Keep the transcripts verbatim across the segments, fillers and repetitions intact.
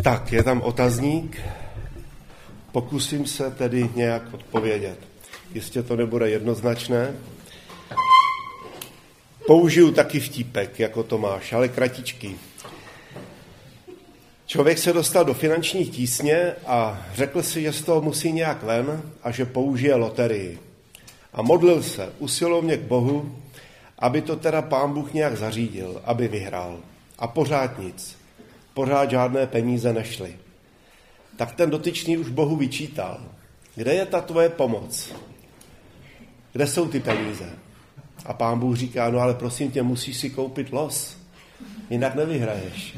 Tak, je tam otazník. Pokusím se tedy nějak odpovědět. Jistě to nebude jednoznačné. Použiju taky vtípek, jako Tomáš, ale kratičký. Člověk se dostal do finanční tísně a řekl si, že z toho musí nějak ven a že použije loterii. A modlil se usilovně k Bohu, aby to teda Pán Bůh nějak zařídil, aby vyhrál. A pořád nic. Pořád žádné peníze nešly. Tak ten dotyčný už Bohu vyčítal. Kde je ta tvoje pomoc? Kde jsou ty peníze? A Pán Bůh říká, no ale prosím tě, musíš si koupit los. Jinak nevyhraješ.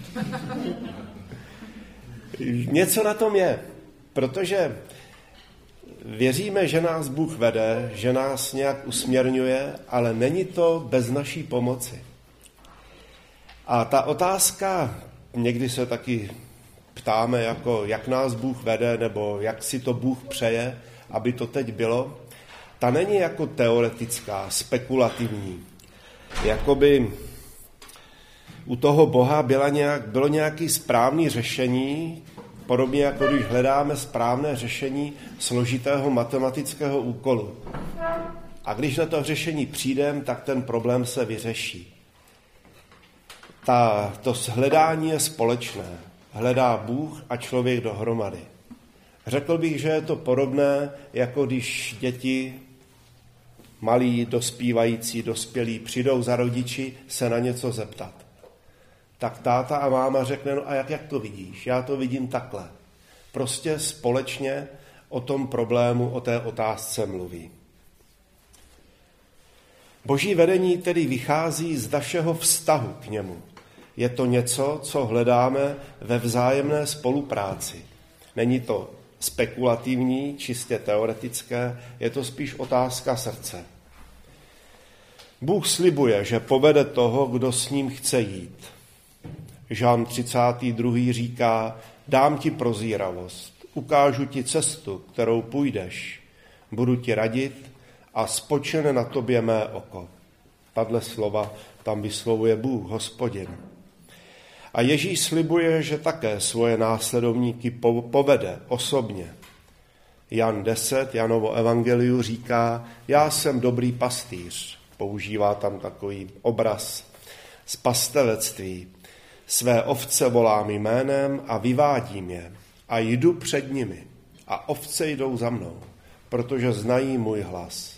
Něco na tom je, protože věříme, že nás Bůh vede, že nás nějak usměrňuje, ale není to bez naší pomoci. A ta otázka, někdy se taky ptáme, jako jak nás Bůh vede, nebo jak si to Bůh přeje, aby to teď bylo, ta není jako teoretická, spekulativní. Jakoby u toho Boha byla nějak, bylo nějaké správné řešení, podobně jako když hledáme správné řešení složitého matematického úkolu. A když na to řešení přijdeme, tak ten problém se vyřeší. Ta, to hledání je společné. Hledá Bůh a člověk dohromady. Řekl bych, že je to podobné, jako když děti, malí, dospívající, dospělí, přijdou za rodiči se na něco zeptat. Tak táta a máma řekne, no a jak, jak to vidíš? Já to vidím takhle. Prostě společně o tom problému, o té otázce mluví. Boží vedení tedy vychází z našeho vztahu k němu. Je to něco, co hledáme ve vzájemné spolupráci. Není to spekulativní, čistě teoretické, je to spíš otázka srdce. Bůh slibuje, že povede toho, kdo s ním chce jít. Žalm třicátý druhý říká, dám ti prozíravost, ukážu ti cestu, kterou půjdeš, budu ti radit a spočine na tobě mé oko. Tahle slova tam vyslovuje Bůh, Hospodin. A Ježíš slibuje, že také svoje následovníky povede osobně. Jan deset, Janovo evangeliu říká, já jsem dobrý pastýř. Používá tam takový obraz z pastevectví. Své ovce volám jménem a vyvádím je a jdu před nimi a ovce jdou za mnou, protože znají můj hlas.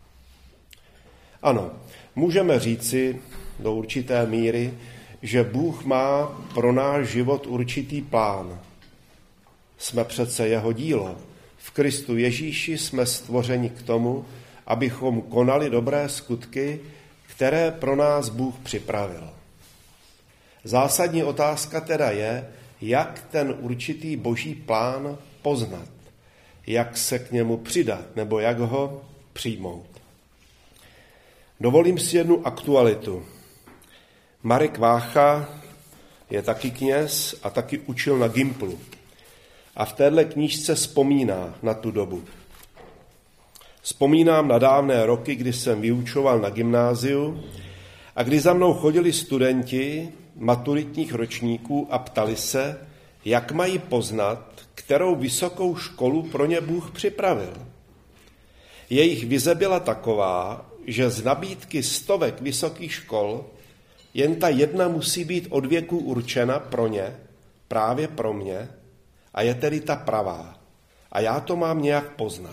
Ano, můžeme říci do určité míry, že Bůh má pro náš život určitý plán. Jsme přece jeho dílo. V Kristu Ježíši jsme stvořeni k tomu, abychom konali dobré skutky, které pro nás Bůh připravil. Zásadní otázka teda je, jak ten určitý boží plán poznat, jak se k němu přidat, nebo jak ho přijmout. Dovolím si jednu aktualitu. Marek Vácha je taky kněz a taky učil na Gimplu. A v téhle knížce vzpomíná na tu dobu. Vzpomínám na dávné roky, kdy jsem vyučoval na gymnáziu a kdy za mnou chodili studenti maturitních ročníků a ptali se, jak mají poznat, kterou vysokou školu pro ně Bůh připravil. Jejich vize byla taková, že z nabídky stovek vysokých škol jen ta jedna musí být od věku určena pro ně, právě pro mě, a je tedy ta pravá. A já to mám nějak poznat.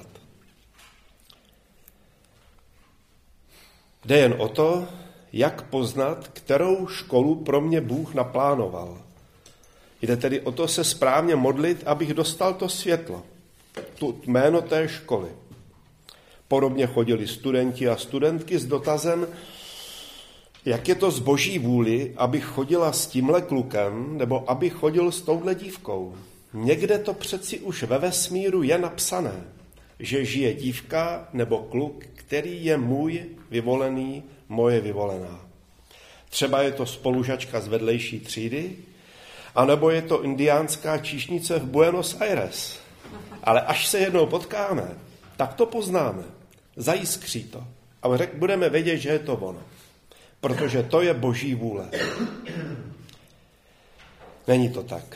Jde jen o to, jak poznat, kterou školu pro mě Bůh naplánoval. Jde tedy o to se správně modlit, abych dostal to světlo, tu jméno té školy. Podobně chodili studenti a studentky s dotazem, jak je to z boží vůli, abych chodila s tímhle klukem, nebo abych chodil s touhle dívkou. Někde to přeci už ve vesmíru je napsané, že žije dívka nebo kluk, který je můj vyvolený, moje vyvolená. Třeba je to spolužačka z vedlejší třídy, anebo je to indiánská číšnice v Buenos Aires. Ale až se jednou potkáme, tak to poznáme. Zajiskří to. A budeme vědět, že je to ono. Protože to je boží vůle. Není to tak.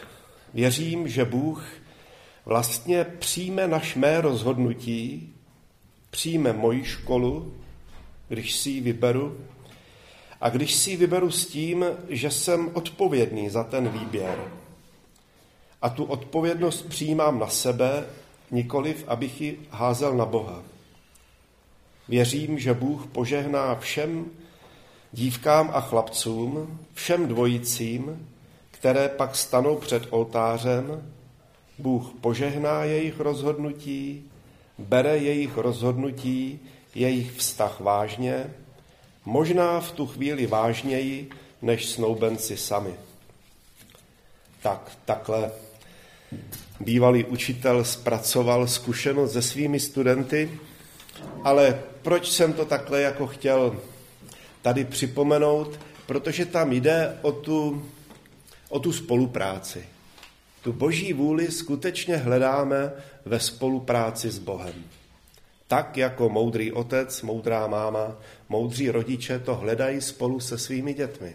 Věřím, že Bůh vlastně přijme naš mé rozhodnutí, přijme moji školu, když si ji vyberu, a když si ji vyberu s tím, že jsem odpovědný za ten výběr. A tu odpovědnost přijímám na sebe, nikoliv, abych ji házel na Boha. Věřím, že Bůh požehná všem dívkám a chlapcům, všem dvojicím, které pak stanou před oltářem. Bůh požehná jejich rozhodnutí, bere jejich rozhodnutí, jejich vztah vážně, možná v tu chvíli vážněji, než snoubenci sami. Tak, takhle bývalý učitel zpracoval zkušenost se svými studenty, ale proč jsem to takhle jako chtěl tady připomenout? Protože tam jde o tu, o tu spolupráci. Tu Boží vůli skutečně hledáme ve spolupráci s Bohem. Tak jako moudrý otec, moudrá máma, moudří rodiče to hledají spolu se svými dětmi.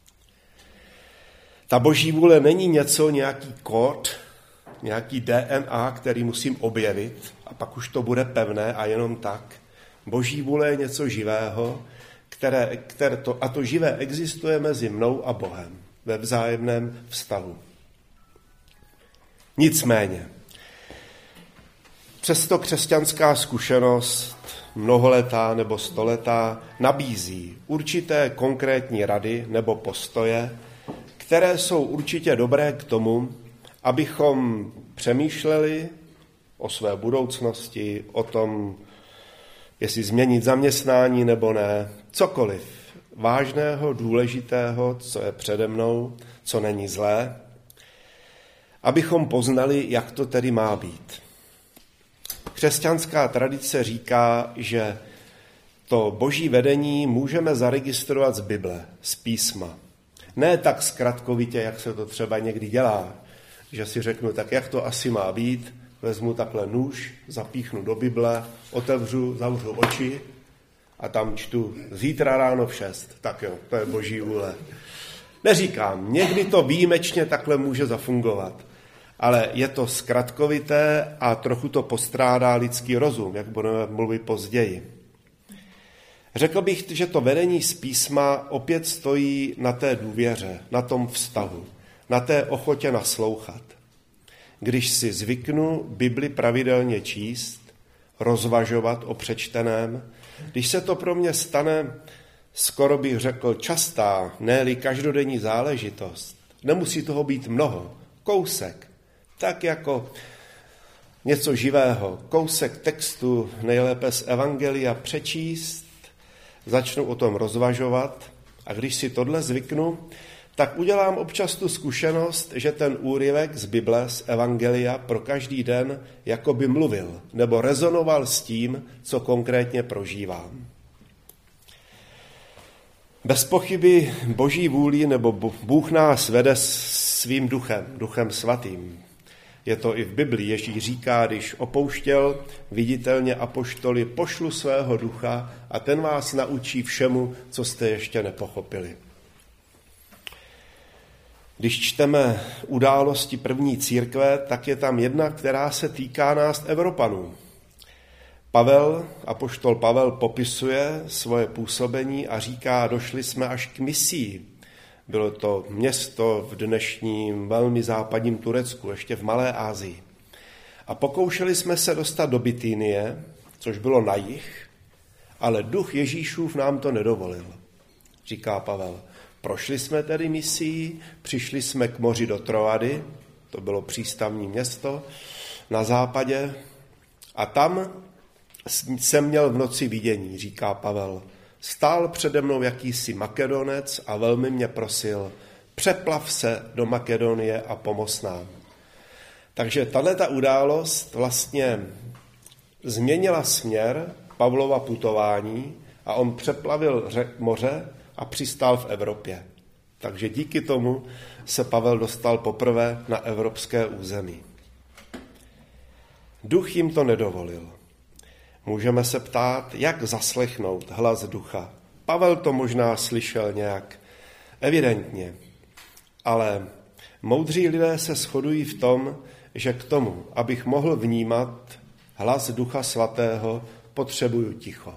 Ta Boží vůle není něco, nějaký kód, nějaký D N A, který musím objevit a pak už to bude pevné a jenom tak. Boží vůle je něco živého, které, které to, a to živé existuje mezi mnou a Bohem ve vzájemném vztahu. Nicméně, přesto křesťanská zkušenost, mnoholetá nebo stoletá, nabízí určité konkrétní rady nebo postoje, které jsou určitě dobré k tomu, abychom přemýšleli o své budoucnosti, o tom, jestli změnit zaměstnání nebo ne, cokoliv vážného, důležitého, co je přede mnou, co není zlé, abychom poznali, jak to tedy má být. Křesťanská tradice říká, že to Boží vedení můžeme zaregistrovat z Bible, z písma. Ne tak zkratkovitě, jak se to třeba někdy dělá, že si řeknu, tak jak to asi má být, vezmu takhle nůž, zapíchnu do Bible, otevřu, zavřu oči a tam čtu zítra ráno v šest. Tak jo, to je Boží vůle. Neříkám, někdy to výjimečně takhle může zafungovat, ale je to zkratkovité a trochu to postrádá lidský rozum, jak budeme mluvit později. Řekl bych, že to vedení z písma opět stojí na té důvěře, na tom vztahu, na té ochotě naslouchat. Když si zvyknu Bibli pravidelně číst, rozvažovat o přečteném, když se to pro mě stane, skoro bych řekl, častá, ne-li každodenní záležitost, nemusí toho být mnoho, kousek, tak jako něco živého, kousek textu, nejlépe z Evangelia přečíst, začnu o tom rozvažovat a když si tohle zvyknu, tak udělám občas tu zkušenost, že ten úryvek z Bible, z Evangelia pro každý den jako by mluvil nebo rezonoval s tím, co konkrétně prožívám. Bez pochyby Boží vůli nebo Bůh nás vede svým duchem, duchem svatým. Je to i v Biblii. Ježíš říká, když opouštěl viditelně apoštoly, pošlu svého ducha a ten vás naučí všemu, co jste ještě nepochopili. Když čteme události první církve, tak je tam jedna, která se týká nás Evropanů. Pavel, apoštol Pavel popisuje svoje působení a říká, došli jsme až k Misii. Bylo to město v dnešním velmi západním Turecku, ještě v Malé Asii. A pokoušeli jsme se dostat do Bitynie, což bylo na jih, ale duch Ježíšův nám to nedovolil, říká Pavel. Prošli jsme tedy misií, přišli jsme k moři do Troady, to bylo přístavní město na západě, a tam jsem měl v noci vidění, říká Pavel. Stál přede mnou jakýsi Makedonec a velmi mě prosil, přeplav se do Makedonie a pomoz nám. Takže tato událost vlastně změnila směr Pavlova putování a on přeplavil řek, moře a přistál v Evropě. Takže díky tomu se Pavel dostal poprvé na evropské území. Duch jim to nedovolil. Můžeme se ptát, jak zaslechnout hlas ducha. Pavel to možná slyšel nějak evidentně, ale Moudří lidé se shodují v tom, že k tomu, abych mohl vnímat hlas Ducha Svatého, potřebuju ticho.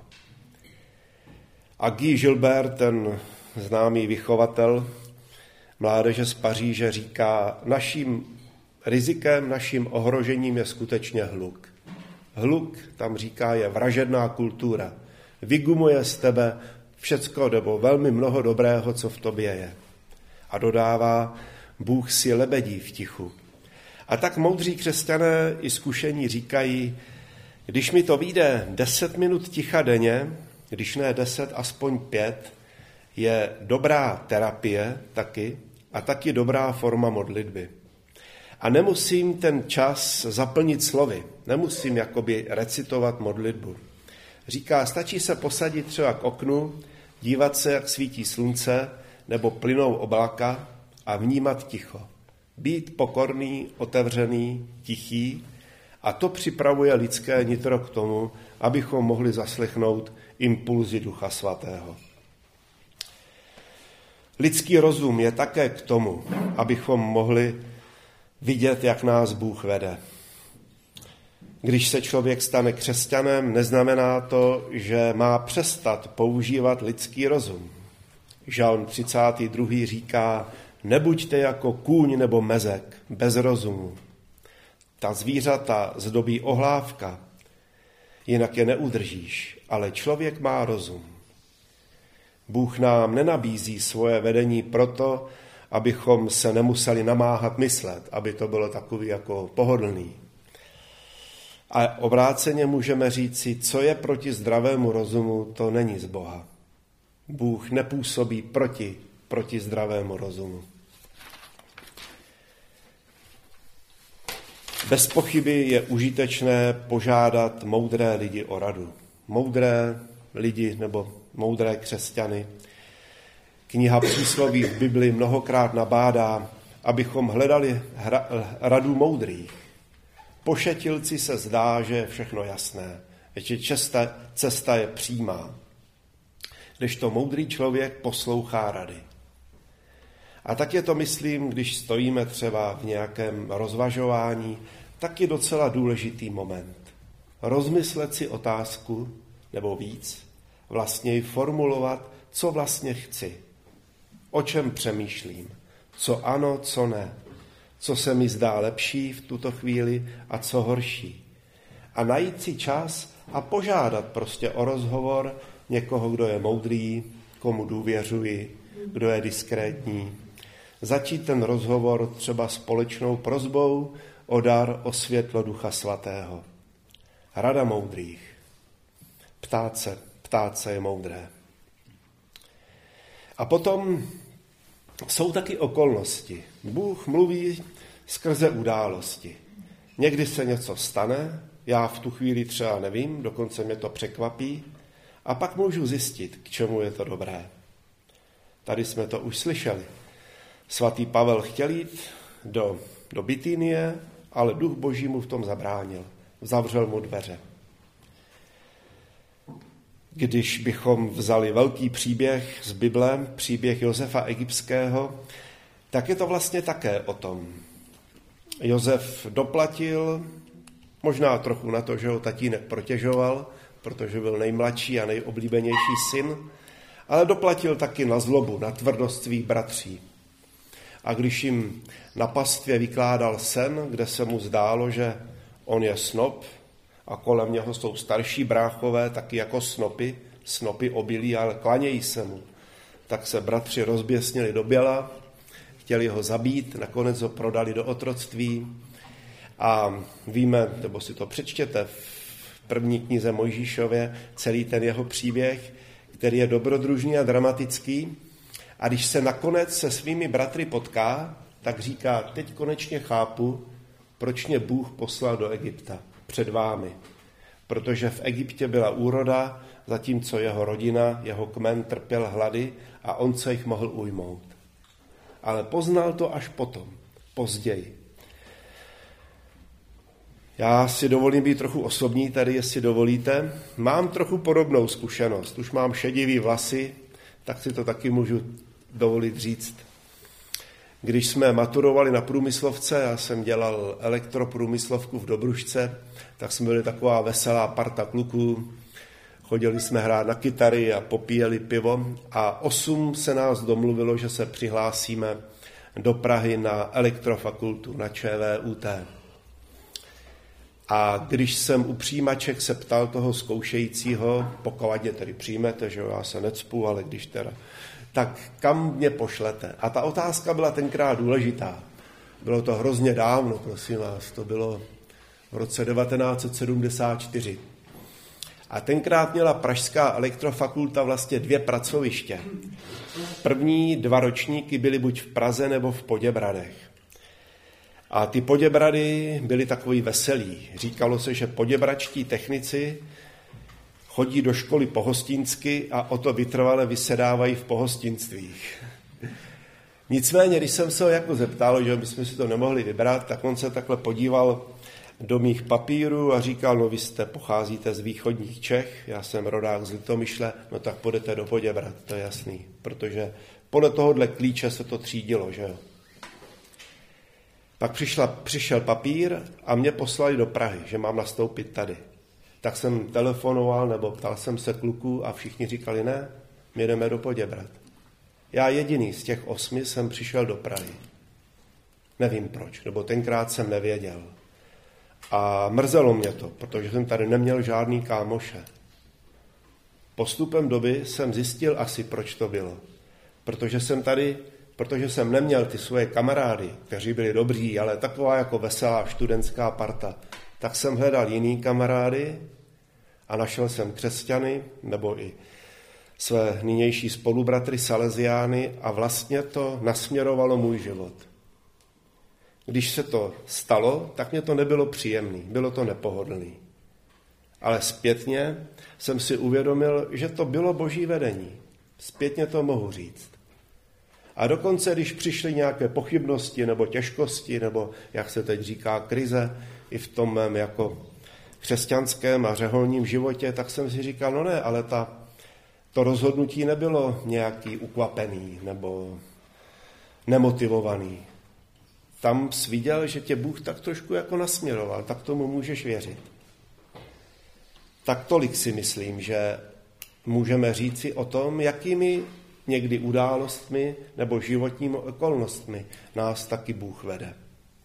A Guy Gilbert, ten známý vychovatel mládeže z Paříže, říká, naším rizikem, naším ohrožením je skutečně hluk. Hluk, tam říká, je vražedná kultura. Vygumuje z tebe všecko nebo velmi mnoho dobrého, co v tobě je. A dodává, Bůh si lebedí v tichu. A tak moudří křesťané i zkušení říkají, když mi to vyjde deset minut ticha denně, když ne deset, aspoň pět, je dobrá terapie taky a taky dobrá forma modlitby. A nemusím ten čas zaplnit slovy, nemusím jakoby recitovat modlitbu. Říká, stačí se posadit třeba k oknu, dívat se, jak svítí slunce, nebo plynou oblaka a vnímat ticho. Být pokorný, otevřený, tichý a to připravuje lidské nitro k tomu, abychom mohli zaslechnout impulzy Ducha Svatého. Lidský rozum je také k tomu, abychom mohli vidět, jak nás Bůh vede. Když se člověk stane křesťanem, neznamená to, že má přestat používat lidský rozum. Žalm třicátý druhý říká, nebuďte jako kůň nebo mezek, bez rozumu. Ta zvířata zdobí ohlávka, jinak je neudržíš, ale člověk má rozum. Bůh nám nenabízí svoje vedení proto, abychom se nemuseli namáhat myslet, aby to bylo takový jako pohodlný. A obráceně můžeme říci, co je proti zdravému rozumu, to není z Boha. Bůh nepůsobí proti, proti zdravému rozumu. Bez pochyby je užitečné požádat moudré lidi o radu. Moudré lidi nebo moudré křesťany. Kniha Přísloví v Bibli mnohokrát nabádá, abychom hledali hra, radu moudrých. Pošetilci se zdá, že je všechno jasné, že cesta, cesta je přímá, kdežto moudrý člověk poslouchá rady. A tak je to, myslím, když stojíme třeba v nějakém rozvažování, tak je docela důležitý moment. Rozmyslet si otázku, nebo víc, vlastně ji formulovat, co vlastně chci, o čem přemýšlím, co ano, co ne, co se mi zdá lepší v tuto chvíli a co horší. A najít si čas a požádat prostě o rozhovor někoho, kdo je moudrý, komu důvěřuji, kdo je diskrétní. Začít ten rozhovor třeba společnou prosbou o dar, o světlo Ducha Svatého. Rada moudrých. Ptát se, ptát se je moudré. A potom jsou taky okolnosti. Bůh mluví skrze události. Někdy se něco stane, já v tu chvíli třeba nevím, dokonce mě to překvapí, a pak můžu zjistit, k čemu je to dobré. Tady jsme to už slyšeli. Svatý Pavel chtěl jít do, do Bitynie, ale Duch Boží mu v tom zabránil. Zavřel mu dveře. Když bychom vzali velký příběh z Bible, příběh Josefa Egyptského, tak je to vlastně také o tom. Josef doplatil, možná trochu na to, že ho tatínek protěžoval, protože byl nejmladší a nejoblíbenější syn, ale doplatil taky na zlobu, na tvrdost svých bratří. A když jim na pastvě vykládal sen, kde se mu zdálo, že on je snop a kolem něho jsou starší bráchové, taky jako snopy, snopy obilí, ale klanějí se mu, tak se bratři rozběsnili do běla, chtěli ho zabít, nakonec ho prodali do otroctví a víme, nebo si to přečtěte v první knize Mojžíšově, celý ten jeho příběh, který je dobrodružný a dramatický. A když se nakonec se svými bratry potká, tak říká, teď konečně chápu, proč mě Bůh poslal do Egypta před vámi. Protože v Egyptě byla úroda, zatímco jeho rodina, jeho kmen trpěl hlady a on se jich mohl ujmout. Ale poznal to až potom, později. Já si dovolím být trochu osobní tady, jestli dovolíte. Mám trochu podobnou zkušenost. Už mám šedivý vlasy, tak si to taky můžu dovolit říct. Když jsme maturovali na průmyslovce, já jsem dělal elektroprůmyslovku v Dobrušce, tak jsme byli taková veselá parta kluků. Chodili jsme hrát na kytary a popíjeli pivo a osm se nás domluvilo, že se přihlásíme do Prahy na elektrofakultu, na ČVUT. A když jsem u přijímaček se ptal toho zkoušejícího, pokud mě tedy přijmete, že já se necpu, ale když teda, tak kam mě pošlete? A ta otázka byla tenkrát důležitá. Bylo to hrozně dávno, prosím vás, to bylo v roce devatenáct set sedmdesát čtyři. A tenkrát měla pražská elektrofakulta vlastně dvě pracoviště. První dva ročníky byly buď v Praze nebo v Poděbradech. A ty Poděbrady byly takový veselí. Říkalo se, že poděbračtí technici chodí do školy pohostinsky a o to vytrvale vysedávají v pohostinstvích. Nicméně, když jsem se ho jako zeptal, že bychom si to nemohli vybrat, tak on se takhle podíval do mých papírů a říkal, no vy jste pocházíte z východních Čech, já jsem rodák z Litomyšle, no tak půjdete do Poděbrad, to je jasný, protože podle tohohle klíče se to třídilo, že jo. Pak přišla, přišel papír a mě poslali do Prahy, že mám nastoupit tady. Tak jsem telefonoval nebo ptal jsem se kluků a všichni říkali, ne, my jdeme do Poděbrad. Já jediný z těch osmi jsem přišel do Prahy. Nevím proč, nebo tenkrát jsem nevěděl. A mrzelo mě to, protože jsem tady neměl žádný kámoše. Postupem doby jsem zjistil asi, proč to bylo. Protože jsem tady, protože jsem neměl ty svoje kamarády, kteří byli dobří, ale taková jako veselá studentská parta, tak jsem hledal jiný kamarády a našel jsem křesťany, nebo i své nynější spolubratry Salesiány a vlastně to nasměrovalo můj život. Když se to stalo, tak mě to nebylo příjemné, bylo to nepohodlné. Ale zpětně jsem si uvědomil, že to bylo boží vedení. Zpětně to mohu říct. A dokonce, když přišly nějaké pochybnosti nebo těžkosti, nebo jak se teď říká krize, i v tom mém jako křesťanském a řeholním životě, tak jsem si říkal, no ne, ale ta, to rozhodnutí nebylo nějaký ukvapený nebo nemotivovaný. Tam jsi viděl, že tě Bůh tak trošku jako nasměroval, tak tomu můžeš věřit. Tak tolik si myslím, že můžeme říci o tom, jakými někdy událostmi nebo životními okolnostmi nás taky Bůh vede.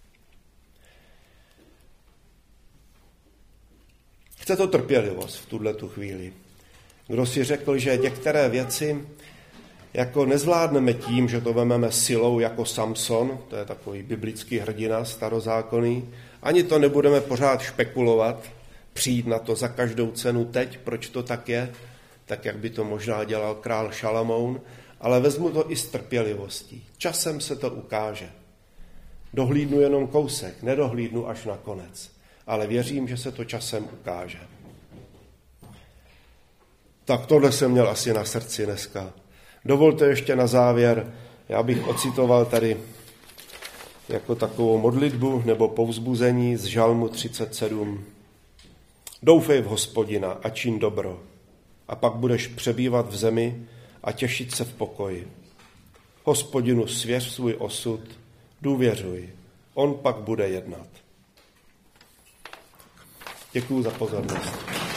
Chce to trpělivost v tuhletu chvíli. Kdo si řekl, že některé věci jako nezvládneme tím, že to vememe silou jako Samson, to je takový biblický hrdina starozákonný, ani to nebudeme pořád špekulovat, přijít na to za každou cenu teď, proč to tak je, tak jak by to možná dělal král Šalamoun, ale vezmu to i s trpělivostí. Časem se to ukáže. Dohlídnu jenom kousek, nedohlídnu až na konec, ale věřím, že se to časem ukáže. Tak tohle jsem měl asi na srdci dneska. Dovolte ještě na závěr, já bych ocitoval tady jako takovou modlitbu nebo povzbuzení z Žalmu třicet sedm. Doufej v Hospodina a čin dobro, a pak budeš přebývat v zemi a těšit se v pokoji. Hospodinu svěř svůj osud, důvěřuj, on pak bude jednat. Děkuju za pozornost.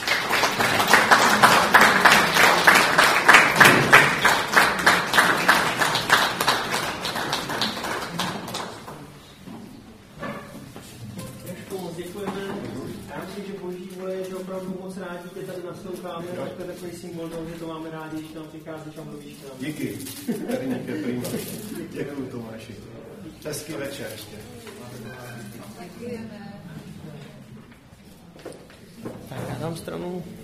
Takový symbol toho, že to máme rádi, když nám přicházíš a mluvíš nám. Díky. Tady prima. Děkuju, Tomáši. Hezký večer ještě. Tak já dám stranu